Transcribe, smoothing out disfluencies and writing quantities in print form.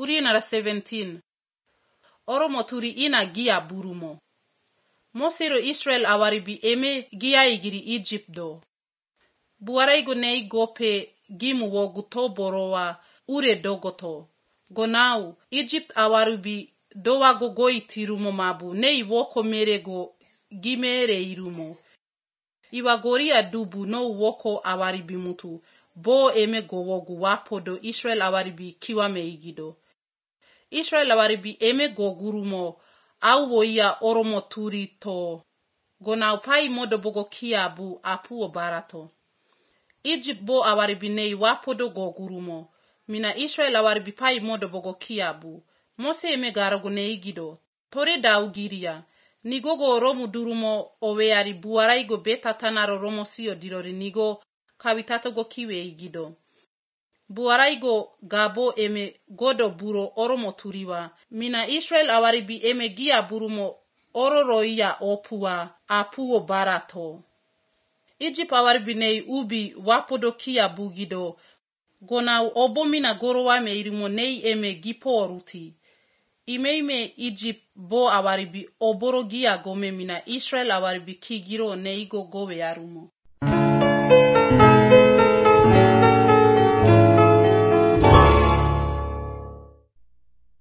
Purina 17. Oromo turi ina gia burumo. Mosiro Israel awaribi eme gia igiri Egypt do. Buaraigo nei gope gimu wogu toborowa ure dogoto. Gonau Egypt awaribi dowago goi tirumo mabu nei woko merego gimere irumo. Iwagoria dubu no woko awaribi mutu. Bo eme gowogu wapodo Israel awaribi kiwame igido. Israel awaribi eme gogurumo auwo ia oromo turi to. Gonau pai modo bogo kiabu apuo barato. Egypt bo awaribi nei wapodo gogurumo. Mina Israel awaribi pai modo bogo kiabu. Mose eme garago neigido. Tore daugiria. Nigogo romu durumo oweari buaraigo beta tanaro romo sio dirori nigo kawitato go kiwe igido. Buaraigo gabo eme godo buro oromo turiwa. Mina Israel awaribi eme gia burumo ororoia opua apuo barato. Egypt awaribi nei ubi wapodo kia bugido. Gonau obomina gorowame irimo nei eme giporuti. Ime Egypt bo awaribi oboro gia gome mina Israel awaribi kigiro neigo gowe arumo.